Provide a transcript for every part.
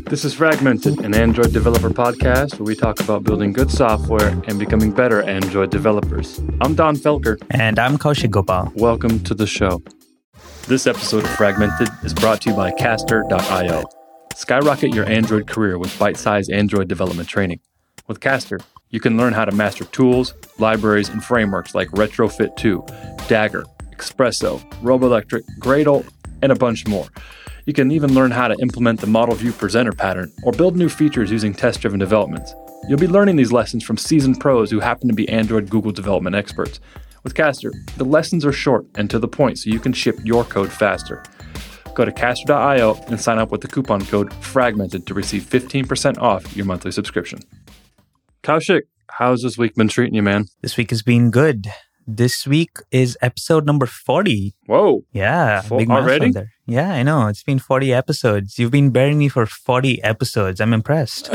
This is Fragmented, an Android developer podcast where we talk about building good software and becoming better Android developers. I'm Don Felker. And I'm Kaushik Gopal. Welcome to the show. This episode of Fragmented is brought to you by Caster.io. Skyrocket your Android career with bite-sized Android development training. With Caster, you can learn how to master tools, libraries, and frameworks like Retrofit 2, Dagger, Espresso, Roboelectric, Gradle, and a bunch more. You can even learn how to implement the model view presenter pattern or build new features using test-driven developments. You'll be learning these lessons from seasoned pros who happen to be Android Google development experts. With Caster, the lessons are short and to the point so you can ship your code faster. Go to Caster.io and sign up with the coupon code FRAGMENTED to receive 15% off your monthly subscription. Kaushik, how's this week been treating you, man? This week has been good. This week is episode number 40. Whoa. Yeah. Big already? There. Yeah, I know. It's been 40 episodes. You've been bearing me for 40 episodes. I'm impressed.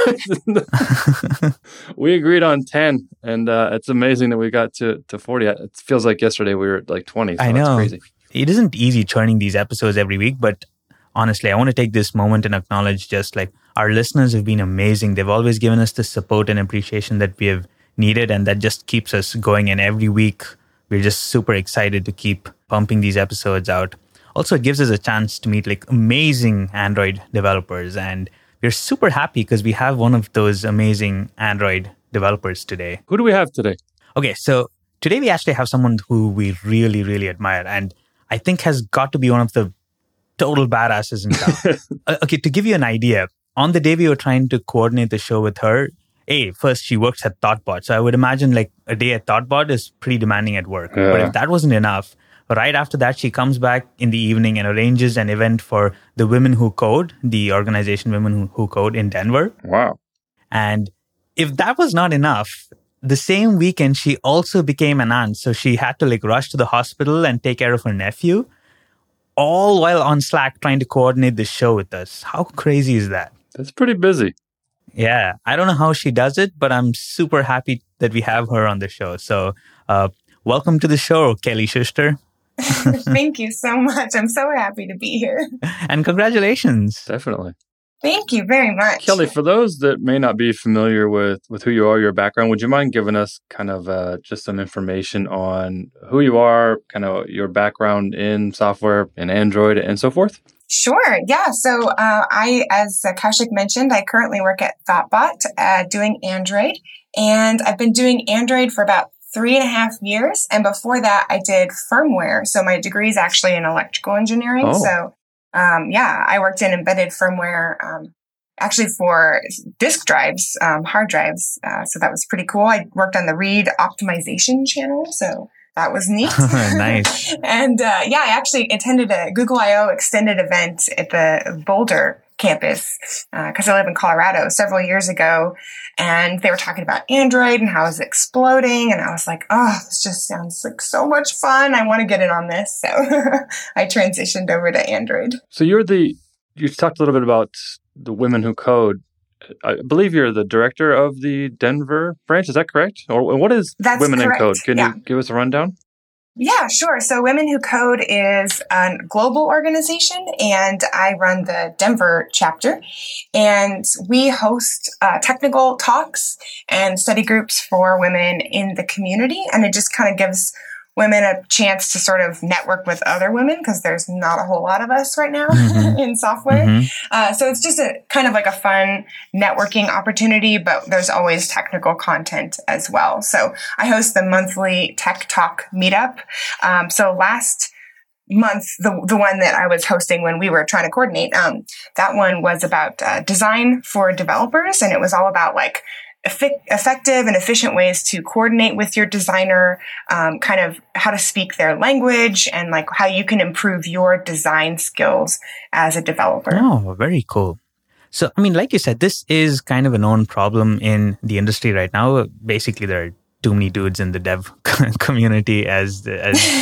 We agreed on 10, and it's amazing that we got to 40. It feels like yesterday we were at like 20. So I know. That's crazy. It isn't easy churning these episodes every week, but honestly, I want to take this moment and acknowledge just like our listeners have been amazing. They've always given us the support and appreciation that we have needed, and that just keeps us going. And every week, we're just super excited to keep pumping these episodes out. Also, it gives us a chance to meet like amazing Android developers, and we're super happy because we have one of those amazing Android developers today. Who do we have today? Okay, so today we actually have someone who we really, really admire, and I think has got to be one of the total badasses in town. Okay, to give you an idea, on the day we were trying to coordinate the show with her, first she works at Thoughtbot. So I would imagine like a day at Thoughtbot is pretty demanding at work. Yeah. But if that wasn't enough, right after that, she comes back in the evening and arranges an event for the Women Who Code, the organization Women Who Code in Denver. Wow. And if that was not enough, the same weekend, she also became an aunt. So she had to like rush to the hospital and take care of her nephew, all while on Slack trying to coordinate the show with us. How crazy is that? That's pretty busy. Yeah, I don't know how she does it, but I'm super happy that we have her on the show. So welcome to the show, Kelly Schuster. Thank you so much. I'm so happy to be here. And congratulations. Definitely. Thank you very much. Kelly, for those that may not be familiar with who you are, your background, would you mind giving us kind of just some information on who you are, kind of your background in software and Android and so forth? Sure. Yeah. So as Kaushik mentioned, I currently work at Thoughtbot doing Android. And I've been doing Android for about 3.5 years. And before that, I did firmware. So my degree is actually in electrical engineering. Oh. So I worked in embedded firmware actually for disk drives, hard drives. So that was pretty cool. I worked on the read optimization channel. So that was neat. Nice. And I actually attended a Google I/O extended event at the Boulder campus because I live in Colorado several years ago. And they were talking about Android and how it's exploding. And I was like, oh, this just sounds like so much fun. I want to get in on this. So I transitioned over to Android. So you talked a little bit about the Women Who Code. I believe you're the director of the Denver branch. Is that correct? Or what is That's Women correct. in Code? Can you give us a rundown? Yeah, sure. So Women Who Code is a global organization, and I run the Denver chapter. And we host technical talks and study groups for women in the community. And it just kind of gives women a chance to sort of network with other women because there's not a whole lot of us right now in software. Mm-hmm. So it's just a kind of like a fun networking opportunity, but there's always technical content as well. So I host the monthly Tech Talk meetup. So last month, the one that I was hosting when we were trying to coordinate, that one was about design for developers. And it was all about like effective and efficient ways to coordinate with your designer, kind of how to speak their language and like how you can improve your design skills as a developer. Oh, very cool. So, I mean, like you said, this is kind of a known problem in the industry right now. Basically, there are too many dudes in the dev community as the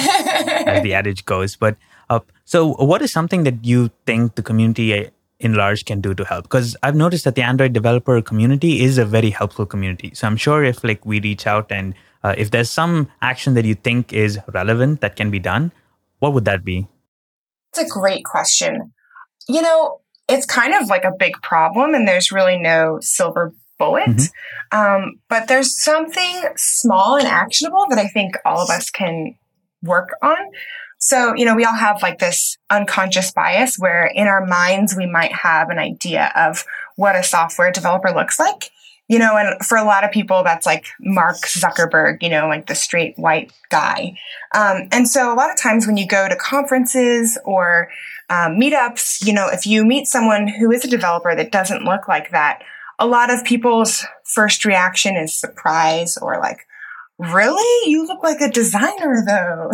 adage goes. But so what is something that you think the community in large can do to help? Because I've noticed that the Android developer community is a very helpful community. So I'm sure if like we reach out and if there's some action that you think is relevant that can be done, what would that be? It's a great question. it's kind of like a big problem, and there's really no silver bullet. But there's something small and actionable that I think all of us can work on. So, we all have like this unconscious bias where in our minds, we might have an idea of what a software developer looks like, and for a lot of people, that's like Mark Zuckerberg, like the straight white guy. And so a lot of times when you go to conferences or meetups, if you meet someone who is a developer that doesn't look like that, a lot of people's first reaction is surprise or like, really? You look like a designer though,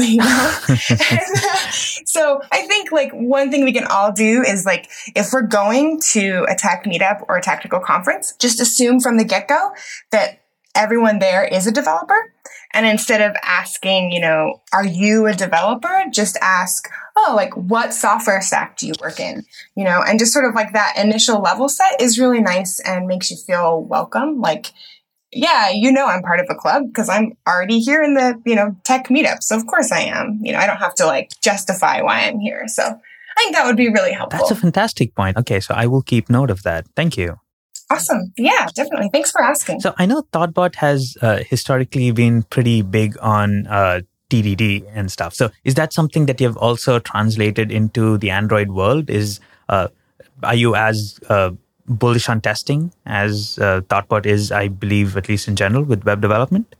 So I think like one thing we can all do is like, if we're going to a tech meetup or a technical conference, just assume from the get-go that everyone there is a developer. And instead of asking, are you a developer? Just ask, like what software stack do you work in? And just sort of like that initial level set is really nice and makes you feel welcome. Like, yeah, I'm part of a club because I'm already here in the, tech meetup. So of course I am. I don't have to like justify why I'm here. So I think that would be really helpful. That's a fantastic point. Okay, so I will keep note of that. Thank you. Awesome. Yeah, definitely. Thanks for asking. So I know Thoughtbot has historically been pretty big on TDD and stuff. So is that something that you've also translated into the Android world? Are you as bullish on testing as Thoughtbot is, I believe, at least in general, with web development?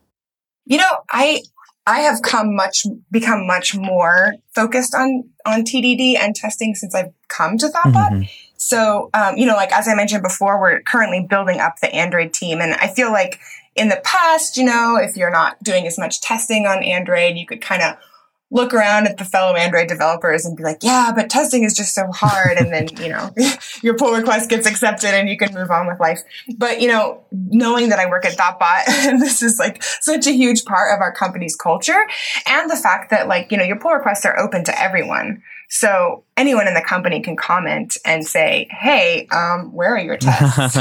I have become much more focused on TDD and testing since I've come to Thoughtbot. So, like as I mentioned before, we're currently building up the Android team, and I feel like in the past, if you're not doing as much testing on Android, you could kind of look around at the fellow Android developers and be like, yeah, but testing is just so hard. And then, your pull request gets accepted and you can move on with life. But, knowing that I work at Thoughtbot and this is like such a huge part of our company's culture, and the fact that like, your pull requests are open to everyone. So anyone in the company can comment and say, hey, where are your tests?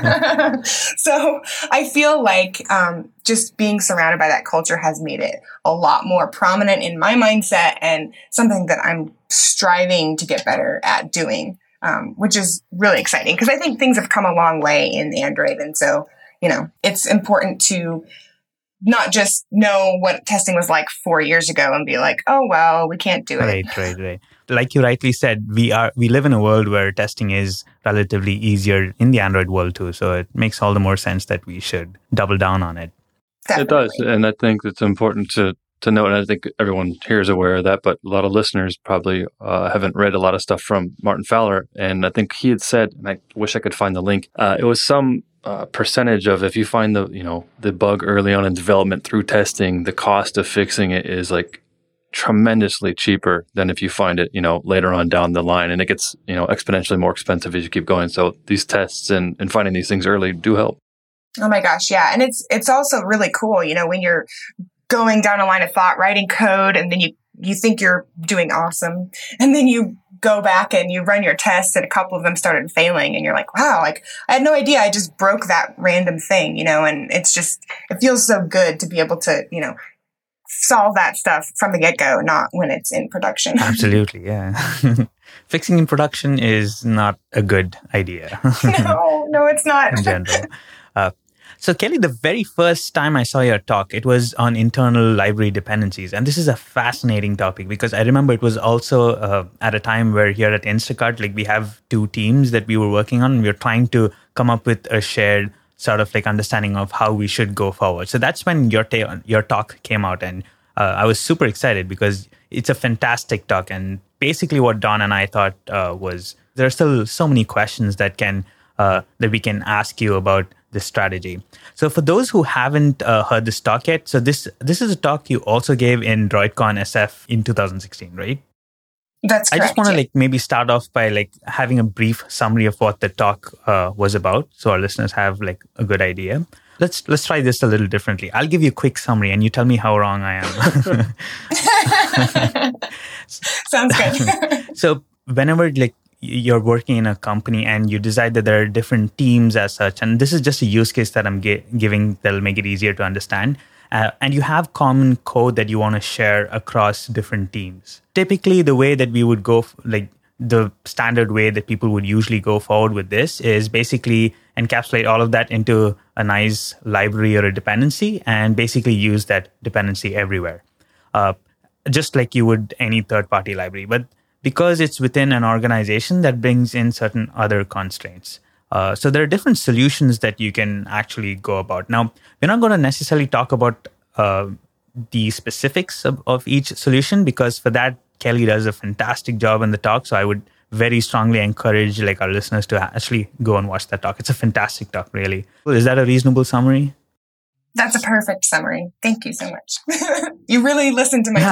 So I feel like just being surrounded by that culture has made it a lot more prominent in my mindset and something that I'm striving to get better at doing, which is really exciting because I think things have come a long way in Android. And so, it's important to not just know what testing was like 4 years ago and be like, oh, well, we can't do it. Right. Like you rightly said, we live in a world where testing is relatively easier in the Android world too. So it makes all the more sense that we should double down on it. Definitely. It does. And I think it's important to note, and I think everyone here is aware of that, but a lot of listeners probably haven't read a lot of stuff from Martin Fowler. And I think he had said, and I wish I could find the link, it was some percentage of if you find the bug early on in development through testing, the cost of fixing it is like tremendously cheaper than if you find it, later on down the line. And it gets, exponentially more expensive as you keep going. So these tests and finding these things early do help. Oh my gosh. Yeah. And it's also really cool, when you're going down a line of thought, writing code, and then you think you're doing awesome. And then you go back and you run your tests and a couple of them started failing and you're like, wow, like I had no idea. I just broke that random thing, and it feels so good to be able to, solve that stuff from the get-go, not when it's in production. Absolutely. Yeah. Fixing in production is not a good idea. No, it's not. In general. So Kelly, the very first time I saw your talk, it was on internal library dependencies. And this is a fascinating topic because I remember it was also at a time where here at Instacart, like we have two teams that we were working on and we were trying to come up with a shared sort of like understanding of how we should go forward. So that's when your talk came out. And I was super excited because it's a fantastic talk. And basically what Don and I thought was there are still so many questions that we can ask you about this strategy. So for those who haven't heard this talk yet, so this is a talk you also gave in DroidCon SF in 2016, right? That's correct. I just want to maybe start off by having a brief summary of what the talk was about, so our listeners have a good idea. Let's try this a little differently. I'll give you a quick summary, and you tell me how wrong I am. Sounds good. So whenever you're working in a company and you decide that there are different teams as such, and this is just a use case that I'm giving that'll make it easier to understand. And you have common code that you want to share across different teams. Typically, the way that we would go, the standard way that people would usually go forward with this is basically encapsulate all of that into a nice library or a dependency and basically use that dependency everywhere, just like you would any third-party library. But because it's within an organization, that brings in certain other constraints. So there are different solutions that you can actually go about. Now, we're not going to necessarily talk about the specifics of each solution, because for that, Kelly does a fantastic job in the talk. So I would very strongly encourage our listeners to actually go and watch that talk. It's a fantastic talk, really. Is that a reasonable summary? That's a perfect summary. Thank you so much. You really listened to my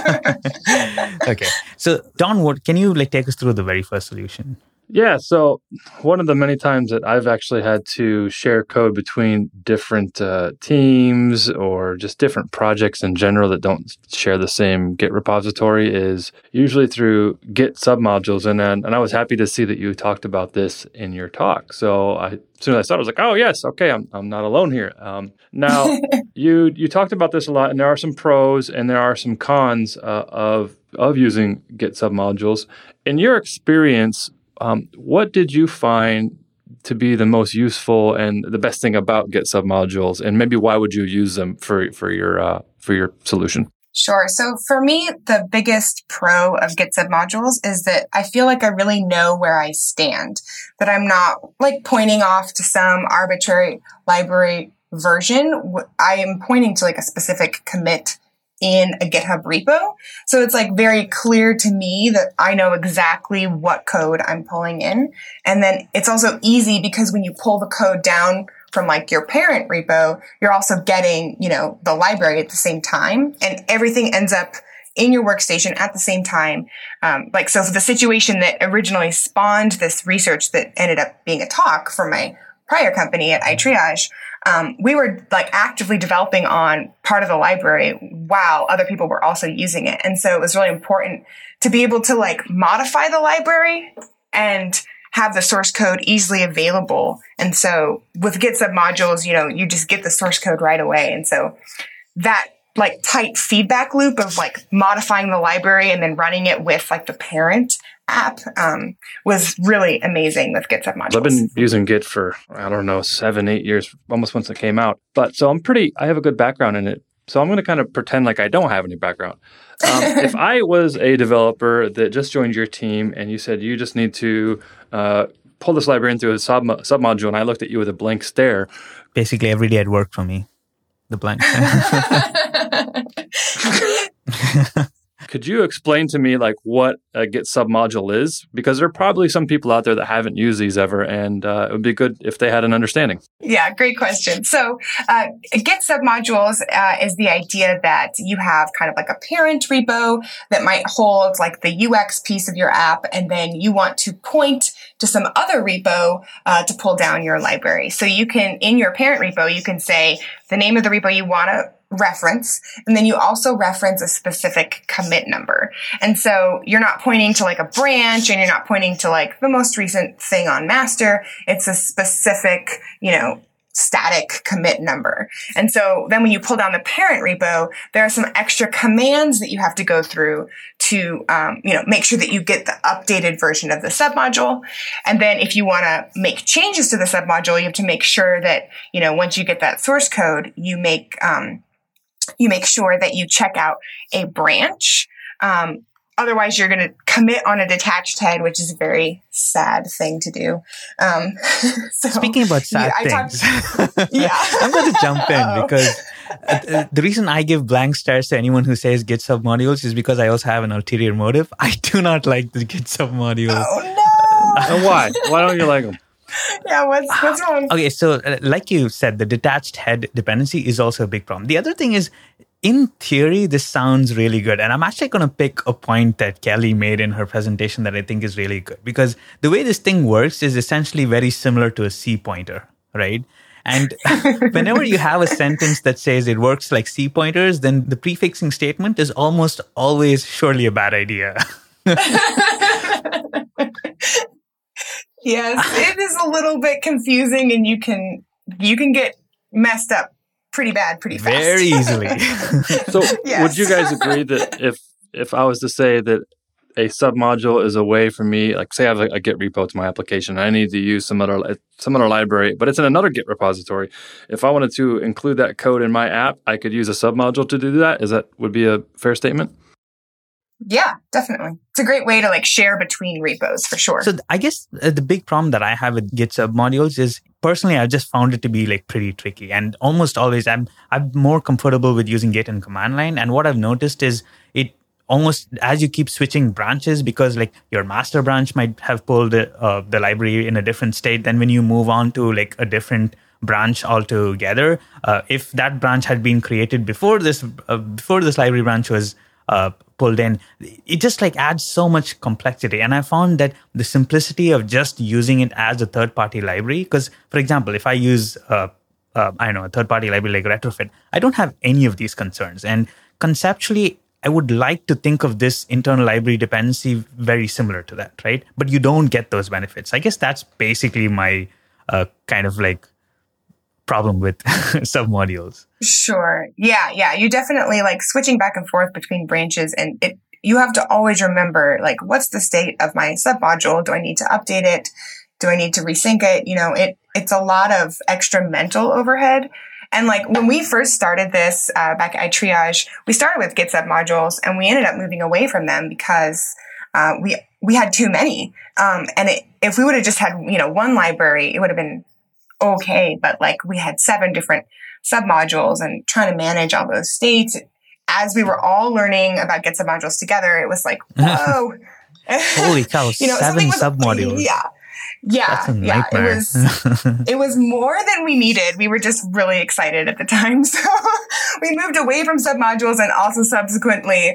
talk. Okay. So Don, can you take us through the very first solution? Yeah, so one of the many times that I've actually had to share code between different teams or just different projects in general that don't share the same Git repository is usually through Git submodules. And I was happy to see that you talked about this in your talk. So as soon as I saw it, I was like, oh, yes, okay, I'm not alone here. Now, you talked about this a lot, and there are some pros and there are some cons of using Git submodules. In your experience, what did you find to be the most useful and the best thing about Git submodules, and maybe why would you use them for your solution? Sure. So for me, the biggest pro of Git submodules is that I feel like I really know where I stand, that I'm not pointing off to some arbitrary library version. I am pointing to a specific commit in a GitHub repo. So it's very clear to me that I know exactly what code I'm pulling in. And then it's also easy because when you pull the code down from your parent repo, you're also getting, the library at the same time, and everything ends up in your workstation at the same time. So for the situation that originally spawned this research that ended up being a talk from my prior company at iTriage, we were actively developing on part of the library while other people were also using it. And so it was really important to be able to modify the library and have the source code easily available. And so with Git submodules, you just get the source code right away. And so that tight feedback loop of modifying the library and then running it with the parent app was really amazing with Git submodules. I've been using Git for, 7-8 years, almost once it came out. But so I have a good background in it. So I'm going to kind of pretend like I don't have any background. If I was a developer that just joined your team and you said you just need to pull this library into a submodule, and I looked at you with a blank stare. Basically, every day at work for me, the blank stare. Could you explain to me what a Git submodule is? Because there are probably some people out there that haven't used these ever, and it would be good if they had an understanding. Yeah, great question. So Git submodules is the idea that you have kind of a parent repo that might hold the UX piece of your app, and then you want to point to some other repo to pull down your library. So you can, in your parent repo, you can say the name of the repo you want to reference, and then you also reference a specific commit number. And so you're not pointing to a branch, and you're not pointing to the most recent thing on master. It's a specific, static commit number. And so then when you pull down the parent repo, there are some extra commands that you have to go through to, make sure that you get the updated version of the submodule. And then if you want to make changes to the submodule, you have to make sure that, once you get that source code, you make sure that you check out a branch. Otherwise, you're going to commit on a detached head, which is a very sad thing to do. So, speaking about sad things, I'm going to jump in because the reason I give blank stares to anyone who says Git submodules is because I also have an ulterior motive. I do not like the Git submodules. Oh, no. And why? Why don't you like them? Yeah, what's wrong? Okay, so like you said, the detached head dependency is also a big problem. The other thing is, in theory, this sounds really good. And I'm actually going to pick a point that Kelly made in her presentation that I think is really good. Because the way this thing works is essentially very similar to a C pointer, right? And whenever you have a sentence that says it works like C pointers, then the prefixing statement is almost always surely a bad idea. Yes, it is a little bit confusing, and you can get messed up pretty bad, pretty fast. Very easily. So yes. Would you guys agree that if I was to say that a submodule is a way for me, like say I have a Git repo to my application, and I need to use some other library, but it's in another Git repository. If I wanted to include that code in my app, I could use a submodule to do that. Would be a fair statement? Yeah, definitely. It's a great way to like share between repos for sure. So I guess the big problem that I have with Git submodules is personally, I've just found it to be like pretty tricky, and almost always I'm more comfortable with using Git in command line. And what I've noticed is it almost as you keep switching branches, because like your master branch might have pulled the library in a different state. Then when you move on to like a different branch altogether, if that branch had been created before this library branch was pulled in, it just like adds so much complexity. And I found that the simplicity of just using it as a third-party library, because for example, if I use a third-party library like Retrofit, I don't have any of these concerns. And conceptually, I would like to think of this internal library dependency very similar to that, right? But you don't get those benefits. I guess that's basically my kind of like problem with submodules. Sure. Yeah. You definitely like switching back and forth between branches, and you have to always remember like, what's the state of my submodule? Do I need to update it? Do I need to resync it? It's a lot of extra mental overhead. And like when we first started this back at iTriage, we started with Git submodules, and we ended up moving away from them because we had too many. If we would have just had one library, it would have been okay, but like we had 7 different submodules, and trying to manage all those states as we were all learning about Git submodules together, it was like, whoa. Holy cow, 7 submodules. Yeah. That's a nightmare. It was more than we needed. We were just really excited at the time. So we moved away from submodules, and also subsequently,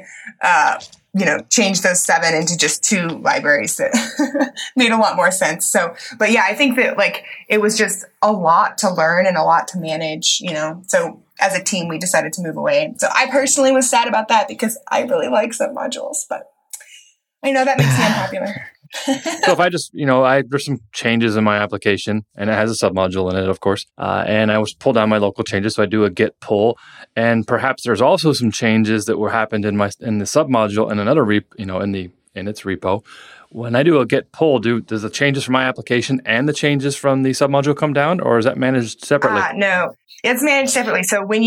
changed those 7 into just 2 libraries that made a lot more sense. So, but yeah, I think that like it was just a lot to learn and a lot to manage, So as a team, we decided to move away. So I personally was sad about that because I really like submodules, but I know that makes me unpopular. So if I just, there's some changes in my application, and it has a submodule in it, of course, and I was pull down my local changes. So I do a git pull, and perhaps there's also some changes that were happened in the submodule in another in its repo. When I do a git pull, does the changes from my application and the changes from the submodule come down, or is that managed separately? No, it's managed separately. So when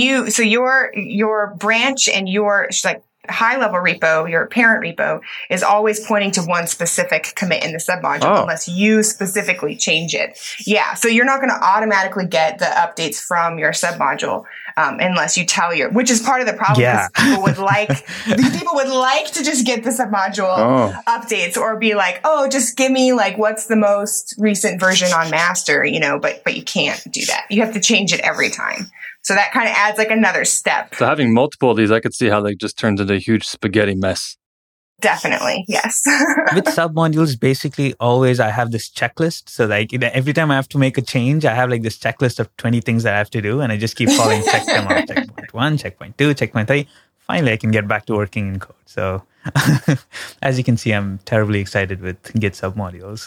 your branch and your like high-level repo, your parent repo, is always pointing to one specific commit in the submodule unless you specifically change it. Yeah, so you're not going to automatically get the updates from your submodule unless you tell which is part of the problem. Yeah. People would like to just get the submodule updates, or be like, just give me like what's the most recent version on master, but you can't do that. You have to change it every time. So that kind of adds like another step. So having multiple of these, I could see how they just turns into a huge spaghetti mess. Definitely, yes. With submodules, basically always I have this checklist. So like every time I have to make a change, I have like this checklist of 20 things that I have to do. And I just keep following check them out. Checkpoint 1, checkpoint 2, checkpoint 3. Finally, I can get back to working in code. So as you can see, I'm terribly excited with Git submodules.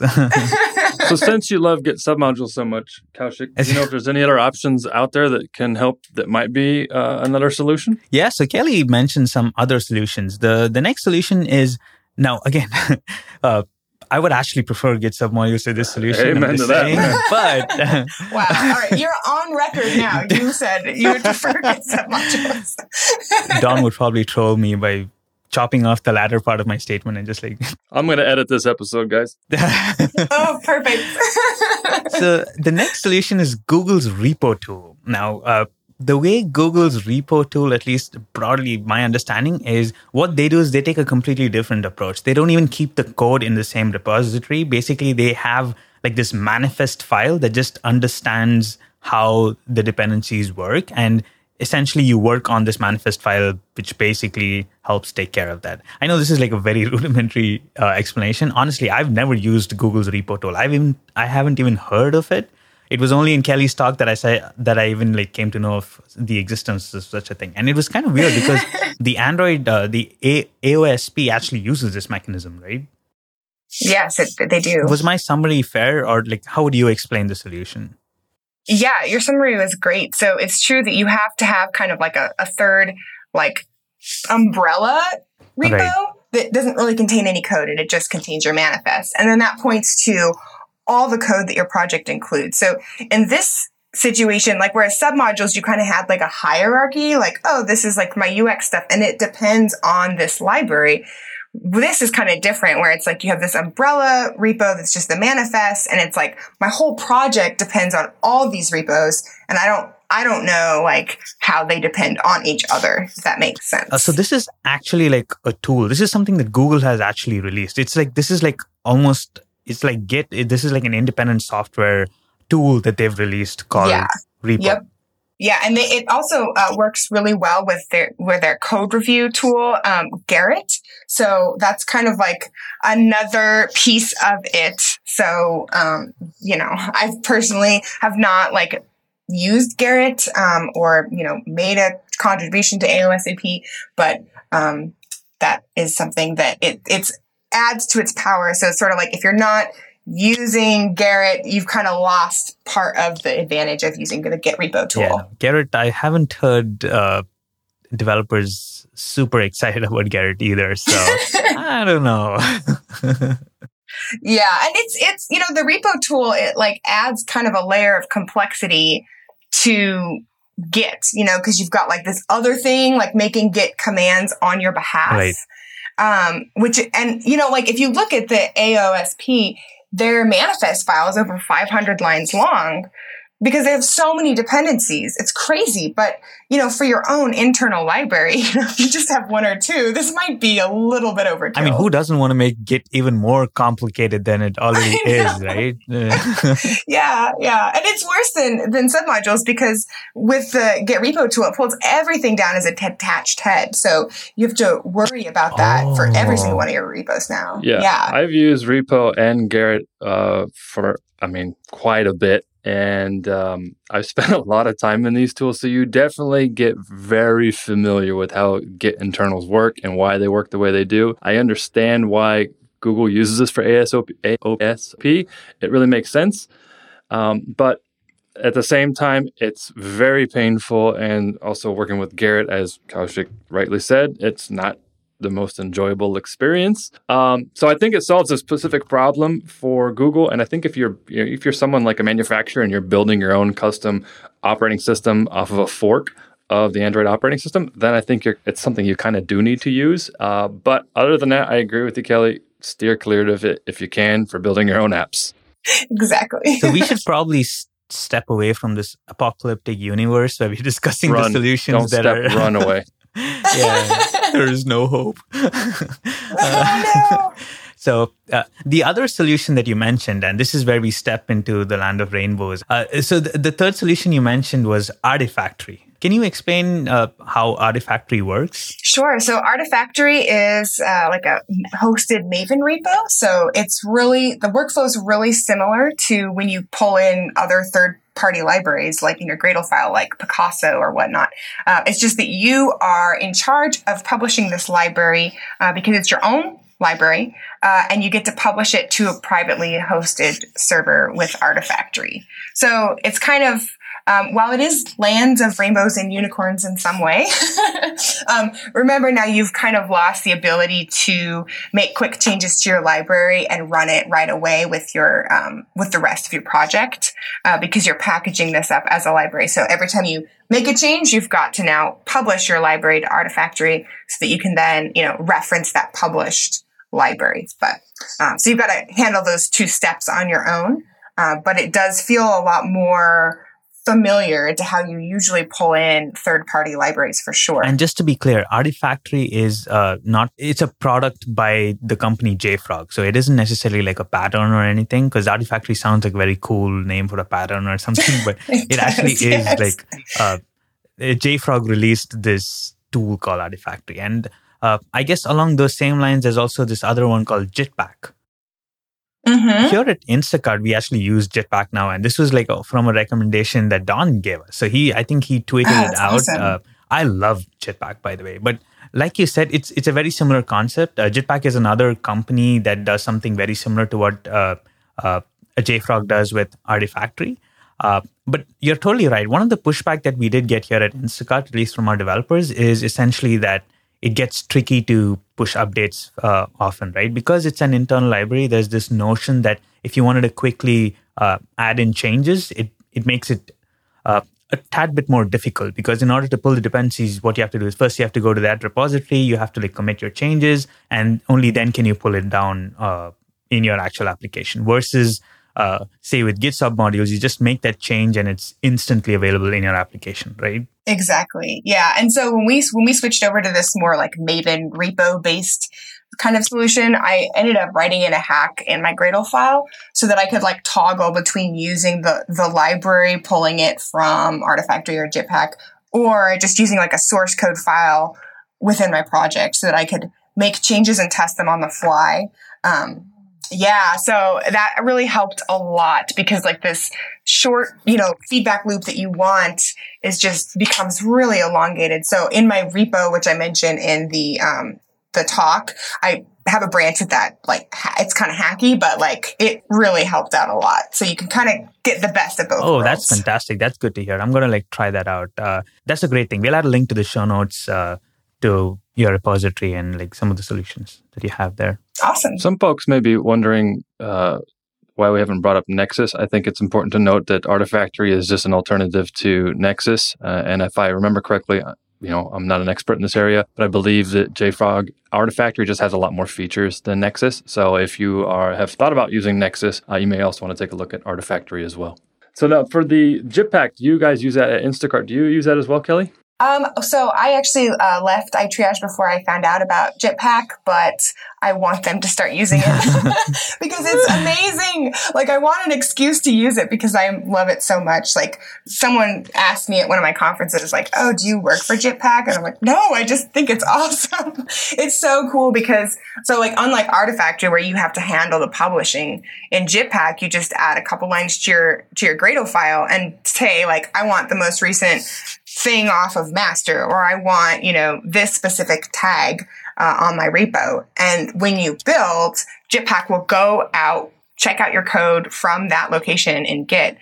So since you love Git submodules so much, Kaushik, do you know if there's any other options out there that can help, that might be another solution? Yeah, so Kelly mentioned some other solutions. The next solution is, now again, I would actually prefer Git submodules to this solution. Amen to that. But wow, all right, you're on record now. You said you would prefer Git submodules. Don would probably troll me by chopping off the latter part of my statement and just like... I'm going to edit this episode, guys. Oh, perfect. So the next solution is Google's repo tool. Now, the way Google's repo tool, at least broadly my understanding, is what they do is they take a completely different approach. They don't even keep the code in the same repository. Basically, they have like this manifest file that just understands how the dependencies work, and essentially you work on this manifest file, which basically helps take care of that. I know this is like a very rudimentary explanation. Honestly, I've never used Google's repo tool. I haven't even heard of it. It was only in Kelly's talk that I even like came to know of the existence of such a thing. And it was kind of weird because the Android, the AOSP actually uses this mechanism, right? Yes, they do. Was my summary fair, or like how would you explain the solution? Yeah, your summary was great. So it's true that you have to have kind of like a third like umbrella repo. that doesn't really contain any code and it just contains your manifest. And then that points to all the code that your project includes. So in this situation, like whereas submodules, you kind of had like a hierarchy, like, oh, this is like my UX stuff, and it depends on this library. This is kind of different where it's like you have this umbrella repo that's just the manifest, and it's like my whole project depends on all these repos, and I don't know like how they depend on each other, if that makes sense. So this is actually like a tool. This is something that Google has actually released. It's like, this is like almost, it's like Git. This is like an independent software tool that they've released called Repo. Yep. Yeah, and it also works really well with their code review tool, Gerrit. So that's kind of like another piece of it. So, I personally have not like used Gerrit or, made a contribution to AOSAP, but that is something that it adds to its power. So it's sort of like if you're not using Gerrit, you've kind of lost part of the advantage of using the Git repo tool. Yeah, Gerrit, I haven't heard developers super excited about Gerrit either, so I don't know. Yeah, and it's the repo tool, it like adds kind of a layer of complexity to Git, because you've got like this other thing like making Git commands on your behalf. Right. Like if you look at the AOSP, their manifest file is over 500 lines long because they have so many dependencies. It's crazy. But, for your own internal library, if you just have one or two, this might be a little bit overkill. I mean, who doesn't want to make Git even more complicated than it already is, right? Yeah. And it's worse than submodules because with the Git repo tool, it pulls everything down as a detached head. So you have to worry about that for every single one of your repos now. Yeah. I've used repo and Gerrit for quite a bit. And I've spent a lot of time in these tools. So you definitely get very familiar with how Git internals work and why they work the way they do. I understand why Google uses this for AOSP. It really makes sense. But at the same time, it's very painful. And also working with Gerrit, as Kaushik rightly said, it's not the most enjoyable experience. So I think it solves a specific problem for Google. And I think if you're someone like a manufacturer and you're building your own custom operating system off of a fork of the Android operating system, then I think it's something you kind of do need to use. But other than that, I agree with you, Kelly. Steer clear of it if you can for building your own apps. Exactly. So we should probably step away from this apocalyptic universe where we're discussing the solutions run away. Yeah, there is no hope. No. So the other solution that you mentioned, and this is where we step into the land of rainbows. So the third solution you mentioned was Artifactory. Can you explain how Artifactory works? Sure. So Artifactory is like a hosted Maven repo. So the workflow is really similar to when you pull in other third-party libraries like in your Gradle file, like Picasso or whatnot. It's just that you are in charge of publishing this library because it's your own library, and you get to publish it to a privately hosted server with Artifactory. So it's kind of, while it is lands of rainbows and unicorns in some way, remember now you've kind of lost the ability to make quick changes to your library and run it right away with with the rest of your project, because you're packaging this up as a library. So every time you make a change, you've got to now publish your library to Artifactory so that you can then, reference that published library. But so you've got to handle those two steps on your own. But it does feel a lot more familiar to how you usually pull in third-party libraries for sure. And just to be clear, Artifactory is it's a product by the company JFrog. So it isn't necessarily like a pattern or anything, because Artifactory sounds like a very cool name for a pattern or something, but it actually is like JFrog released this tool called Artifactory. And I guess along those same lines, there's also this other one called Jetpack. Mm-hmm. Here at Instacart, we actually use Jetpack now, and this was like from a recommendation that Don gave us. So I think he tweeted it out. Awesome. I love Jetpack, by the way. But like you said, it's a very similar concept. Jetpack is another company that does something very similar to what JFrog does with Artifactory. But you're totally right. One of the pushback that we did get here at Instacart, at least from our developers, is essentially that it gets tricky to push updates often, right? Because it's an internal library, there's this notion that if you wanted to quickly add in changes, it makes it a tad bit more difficult, because in order to pull the dependencies, what you have to do is first you have to go to that repository, you have to like commit your changes, and only then can you pull it down in your actual application. Versus say with Git submodules, you just make that change and it's instantly available in your application, right? Exactly. Yeah. And so when we switched over to this more like Maven repo based kind of solution, I ended up writing in a hack in my Gradle file so that I could like toggle between using the library, pulling it from Artifactory or Jetpack, or just using like a source code file within my project so that I could make changes and test them on the fly. Yeah, so that really helped a lot, because like this short, feedback loop that you want becomes really elongated. So in my repo, which I mentioned in the talk, I have a branch with that. Like it's kind of hacky, but like it really helped out a lot. So you can kind of get the best of both worlds. Oh, that's fantastic. That's good to hear. I'm going to like try that out. That's a great thing. We'll add a link to the show notes to your repository and like some of the solutions that you have there. Awesome. Some folks may be wondering why we haven't brought up Nexus. I think it's important to note that Artifactory is just an alternative to Nexus. And if I remember correctly, I'm not an expert in this area, but I believe that JFrog Artifactory just has a lot more features than Nexus. So if you have thought about using Nexus, you may also want to take a look at Artifactory as well. So now for the Jetpack, do you guys use that at Instacart? Do you use that as well, Kelly? So I actually left iTriage before I found out about Jetpack, but I want them to start using it because it's amazing. Like I want an excuse to use it because I love it so much. Like someone asked me at one of my conferences, like, "Oh, do you work for Jetpack?" And I'm like, "No, I just think it's awesome." It's so cool because like unlike Artifactory where you have to handle the publishing, in Jetpack you just add a couple lines to your Gradle file and say like, "I want the most recent thing off of master," or I want, this specific tag on my repo. And when you build, Jetpack will go out, check out your code from that location in Git,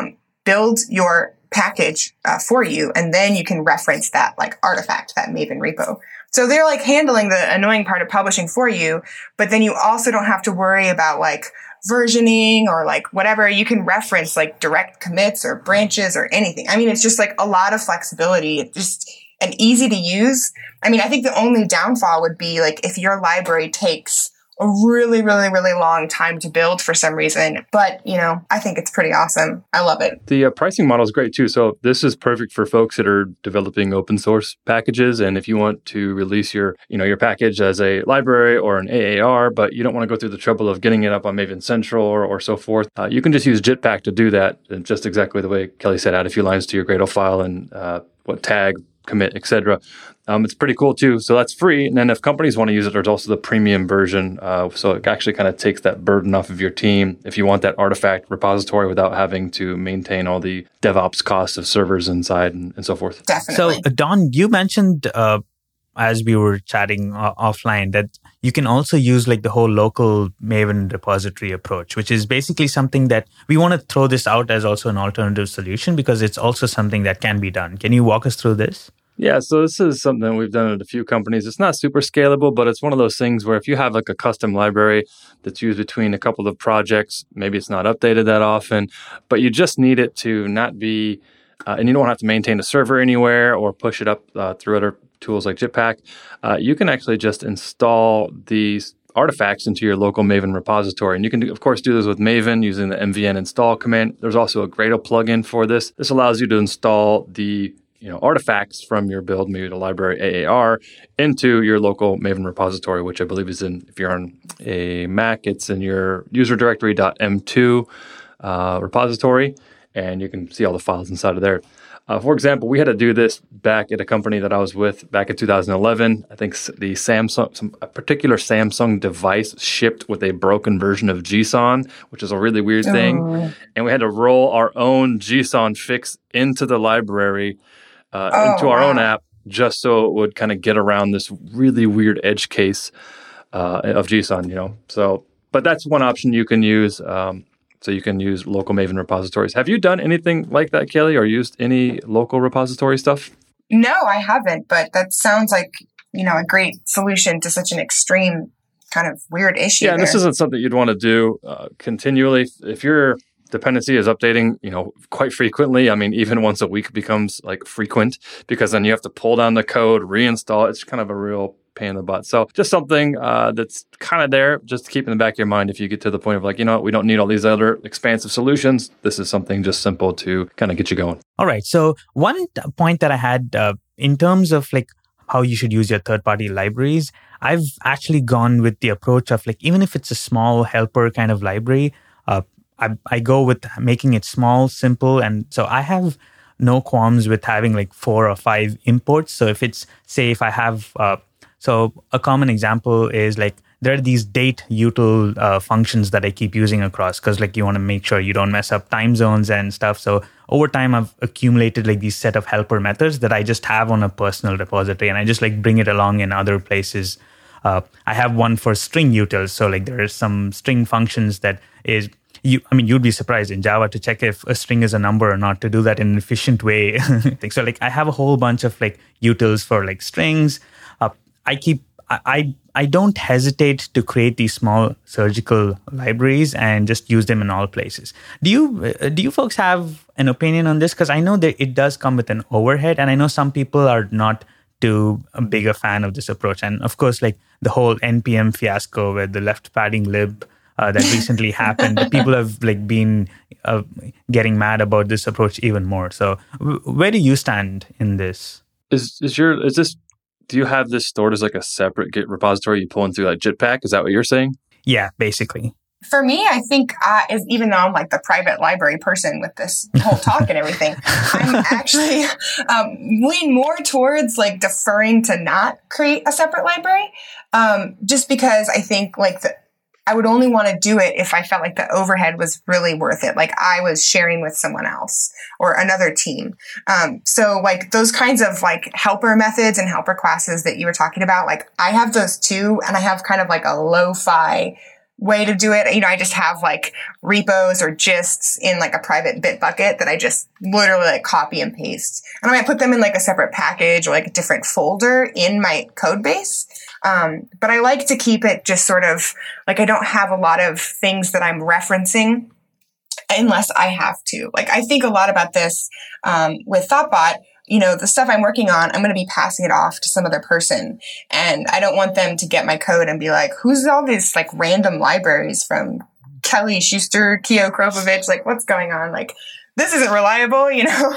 build your package for you, and then you can reference that like artifact, that Maven repo. So they're like handling the annoying part of publishing for you, but then you also don't have to worry about like versioning or like whatever. You can reference like direct commits or branches or anything. I mean, it's just like a lot of flexibility. It's just and easy to use. I mean, I think the only downfall would be like if your library takes a really, really, really long time to build for some reason. But, I think it's pretty awesome. I love it. The pricing model is great too. So this is perfect for folks that are developing open source packages. And if you want to release your package as a library or an AAR, but you don't want to go through the trouble of getting it up on Maven Central or so forth, you can just use Jetpack to do that. And just exactly the way Kelly said, add a few lines to your Gradle file and what tag, commit, etc. It's pretty cool too. So that's free. And then if companies want to use it, there's also the premium version. So it actually kind of takes that burden off of your team if you want that artifact repository without having to maintain all the DevOps costs of servers inside and so forth. Definitely. So Don, you mentioned as we were chatting offline that you can also use like the whole local Maven repository approach, which is basically something that we want to throw this out as also an alternative solution because it's also something that can be done. Can you walk us through this? Yeah, so this is something we've done at a few companies. It's not super scalable, but it's one of those things where if you have like a custom library that's used between a couple of projects, maybe it's not updated that often, but you just need it to not be, and you don't have to maintain a server anywhere or push it up through other tools like Jetpack. You can actually just install these artifacts into your local Maven repository. And you can, of course, do this with Maven using the mvn install command. There's also a Gradle plugin for this. This allows you to install the artifacts from your build, maybe the library AAR, into your local Maven repository, which I believe is if you're on a Mac, it's in your user directory.m2 repository, and you can see all the files inside of there. For example, we had to do this back at a company that I was with back in 2011. I think a particular Samsung device shipped with a broken version of JSON, which is a really weird thing. And we had to roll our own JSON fix into the library, into our own app, just so it would kind of get around this really weird edge case of JSON, So, but that's one option you can use. So you can use local Maven repositories. Have you done anything like that, Kelly, or used any local repository stuff? No, I haven't, but that sounds like a great solution to such an extreme kind of weird issue. Yeah, and this isn't something you'd want to do continually. If your dependency is updating, quite frequently, I mean, even once a week becomes like frequent, because then you have to pull down the code, reinstall it. It's kind of a real pain in the butt. So just something that's kind of there, just to keep in the back of your mind if you get to the point of like, we don't need all these other expansive solutions. This is something just simple to kind of get you going. All right. So one point that I had in terms of like how you should use your third-party libraries, I've actually gone with the approach of like, even if it's a small helper kind of library, I go with making it small, simple. And so I have no qualms with having like 4 or 5 imports. So if I have, so a common example is like, there are these date util functions that I keep using across, because like you want to make sure you don't mess up time zones and stuff. So over time, I've accumulated like these set of helper methods that I just have on a personal repository, and I just like bring it along in other places. I have one for string utils. So like there are some string functions that is, you'd be surprised in Java to check if a string is a number or not, to do that in an efficient way. So like I have a whole bunch of like utils for like strings. I don't hesitate to create these small surgical libraries and just use them in all places. Do you folks have an opinion on this? Because I know that it does come with an overhead, and I know some people are not too big a fan of this approach. And of course, like the whole NPM fiasco with the left padding lib that recently happened, people have like been getting mad about this approach even more. So where do you stand in this? Do you have this stored as like a separate Git repository you pull in through like Jetpack? Is that what you're saying? Yeah, basically. For me, I think even though I'm like the private library person with this whole talk and everything, I'm actually lean more towards like deferring to not create a separate library, just because I think like I would only want to do it if I felt like the overhead was really worth it. Like I was sharing with someone else or another team. So like those kinds of like helper methods and helper classes that you were talking about, like I have those too. And I have kind of like a lo-fi way to do it. I just have like repos or gists in like a private Bitbucket that I just literally like copy and paste. And I might put them in like a separate package or like a different folder in my code base. But I like to keep it just sort of like I don't have a lot of things that I'm referencing unless I have to. Like I think a lot about this with Thoughtbot. The stuff I'm working on, I'm going to be passing it off to some other person. And I don't want them to get my code and be like, who's all these like random libraries from Kelly Schuster, Keo Kropovich? Like, what's going on? Like, this isn't reliable,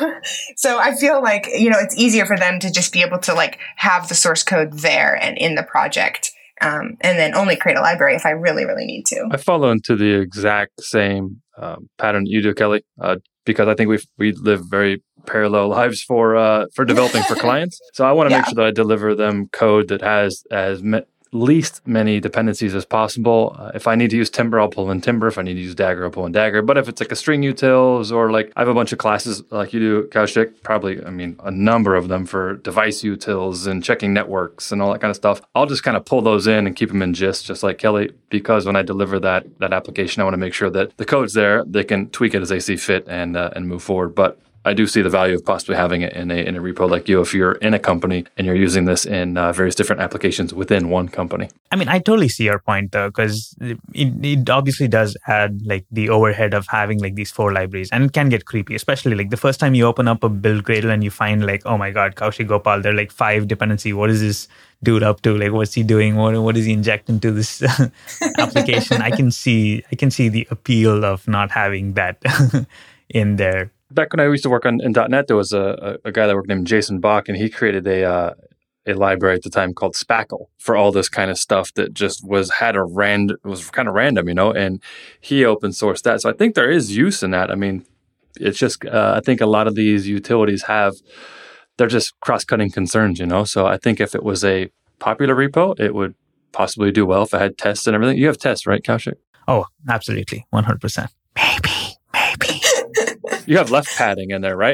So I feel like, it's easier for them to just be able to like have the source code there and in the project. And then only create a library if I really, really need to. I follow into the exact same pattern you do, Kelly, because I think we live very parallel lives for developing for clients. So I want to make sure that I deliver them code that has least many dependencies as possible. If I need to use Timber, I'll pull in Timber. If I need to use Dagger, I'll pull in Dagger. But if it's like a string utils or like I have a bunch of classes like you do, Kaushik, probably, a number of them for device utils and checking networks and all that kind of stuff. I'll just kind of pull those in and keep them in gist, just like Kelly, because when I deliver that application, I want to make sure that the code's there. They can tweak it as they see fit and move forward. But I do see the value of possibly having it in a repo like you if you're in a company and you're using this in various different applications within one company. I totally see your point though, because it obviously does add like the overhead of having like these 4 libraries, and it can get creepy, especially like the first time you open up a build Gradle and you find like, oh my God, Kaushik Gopal, there are like 5 dependency. What is this dude up to? Like, what's he doing? What is he injecting into this application? I can see the appeal of not having that in there. Back when I used to work in .NET, there was a guy that worked named Jason Bach, and he created a library at the time called Spackle for all this kind of stuff that just was kind of random, and he open sourced that. So I think there is use in that. It's just I think a lot of these utilities they're just cross-cutting concerns, So I think if it was a popular repo, it would possibly do well if it had tests and everything. You have tests, right, Kaushik? Oh, absolutely. 100%. Maybe. You have left padding in there, right?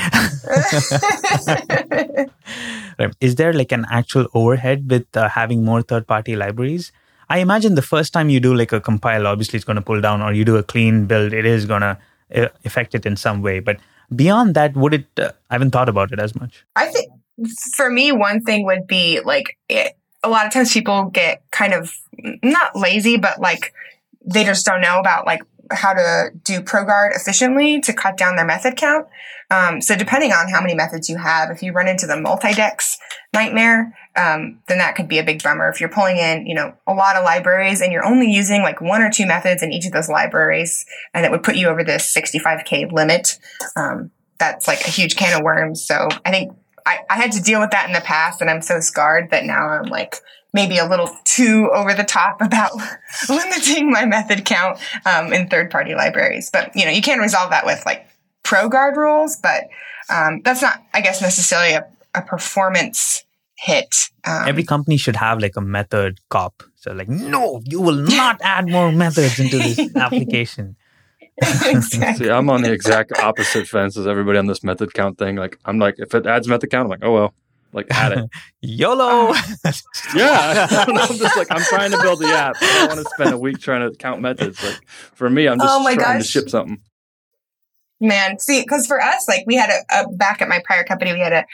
Is there like an actual overhead with having more third-party libraries? I imagine the first time you do like a compile, obviously it's going to pull down, or you do a clean build, it is going to affect it in some way. But beyond that, would it? I haven't thought about it as much. I think for me, one thing would be like, a lot of times people get kind of not lazy, but like they just don't know about like how to do ProGuard efficiently to cut down their method count. So depending on how many methods you have, if you run into the multi-dex nightmare, then that could be a big bummer. If you're pulling in, a lot of libraries and you're only using like 1 or 2 methods in each of those libraries, and it would put you over this 65K limit. That's like a huge can of worms. So I think I had to deal with that in the past, and I'm so scarred that now I'm like maybe a little too over the top about limiting my method count in third-party libraries. But, you can resolve that with like ProGuard rules, but that's not, I guess, necessarily a performance hit. Every company should have like a method cop. So like, no, you will not add more methods into this application. Exactly. See, I'm on the exact opposite fence as everybody on this method count thing. Like, I'm like, if it adds method count, I'm like, oh, well, like, add it. YOLO! Yeah. I'm just like, I'm trying to build the app. I don't want to spend a week trying to count methods. Like, for me, I'm just trying to ship something. Man, see, because for us, like, we had back at my prior company, we had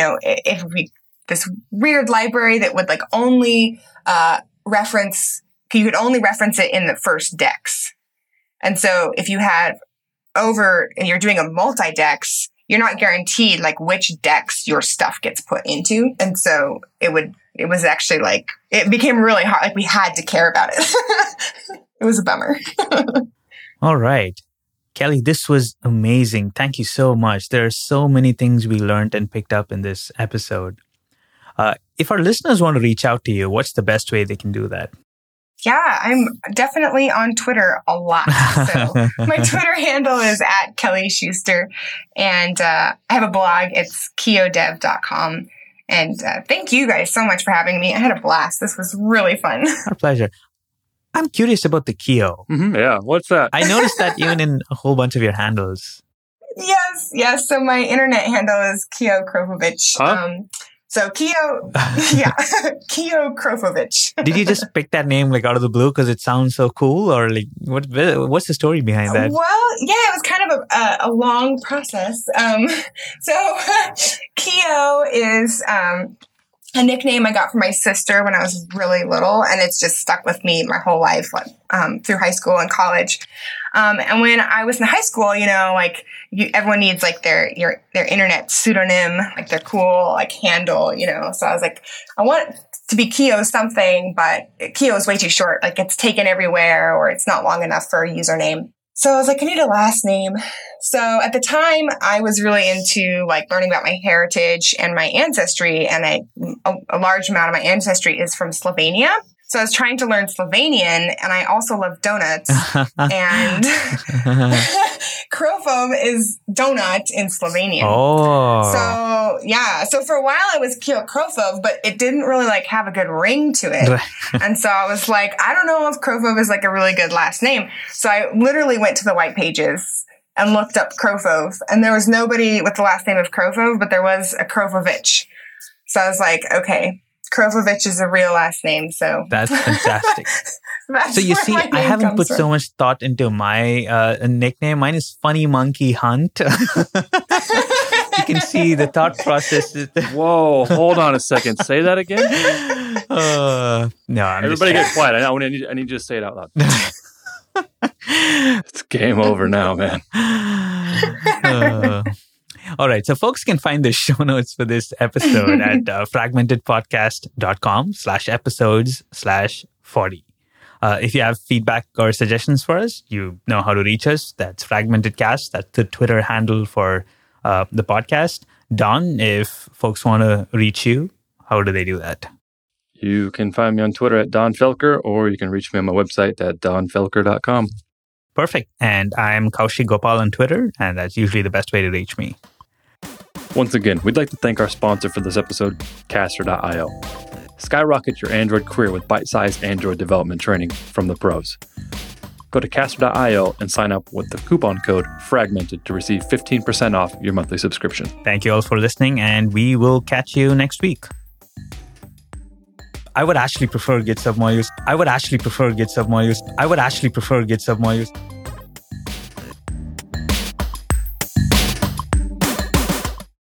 this weird library that would like only you could only reference it in the first dex. And so if you had and you're doing a multi-dex, you're not guaranteed like which dex your stuff gets put into. And so it was actually like, it became really hard. Like we had to care about it. It was a bummer. All right. Kelly, this was amazing. Thank you so much. There are so many things we learned and picked up in this episode. If our listeners want to reach out to you, what's the best way they can do that? Yeah, I'm definitely on Twitter a lot. So my Twitter handle is @KellySchuster. And I have a blog. It's keodev.com. And thank you guys so much for having me. I had a blast. This was really fun. Our pleasure. I'm curious about the Keo. Mm-hmm, yeah, what's that? I noticed that even in a whole bunch of your handles. Yes. So my internet handle is Keo Krofovich. Huh? So Keo, Keo Krofovich. Did you just pick that name like out of the blue because it sounds so cool, or like what's the story behind that? Well, yeah, it was kind of a long process. So Keo is a nickname I got from my sister when I was really little, and it's just stuck with me my whole life, through high school and college. And when I was in high school, everyone needs like their internet pseudonym, like their cool like handle, So I was like, I want it to be Keo something, but Keo is way too short. Like it's taken everywhere, or it's not long enough for a username. So I was like, I need a last name. So at the time, I was really into like learning about my heritage and my ancestry, and a large amount of my ancestry is from Slovenia. So I was trying to learn Slovenian, and I also love donuts. And Krofov is donut in Slovenian. Oh. So, yeah. So for a while I was Keo Krofov, but it didn't really like have a good ring to it. And so I was like, I don't know if Krofov is like a really good last name. So I literally went to the white pages and looked up Krofov, and there was nobody with the last name of Krofov, but there was a Krofovich. So I was like, okay, Krofovich is a real last name. So that's fantastic. So you see, I haven't put so much thought into my nickname. Mine is Funny Monkey Hunt. You can see the thought process. Whoa, hold on a second. Say that again? No, everybody get quiet. I need you to say it out loud. It's game over now, man. All right. So folks can find the show notes for this episode at fragmentedpodcast.com/episodes/40. If you have feedback or suggestions for us, you know how to reach us. That's FragmentedCast. That's the Twitter handle for the podcast. Don, if folks want to reach you, how do they do that? You can find me on Twitter at Don Felker, or you can reach me on my website at donfelker.com. Perfect. And I'm Kaushik Gopal on Twitter, and that's usually the best way to reach me. Once again, we'd like to thank our sponsor for this episode, Caster.io. Skyrocket your Android career with bite-sized Android development training from the pros. Go to Caster.io and sign up with the coupon code FRAGMENTED to receive 15% off your monthly subscription. Thank you all for listening, and we will catch you next week. I would actually prefer Git submodules.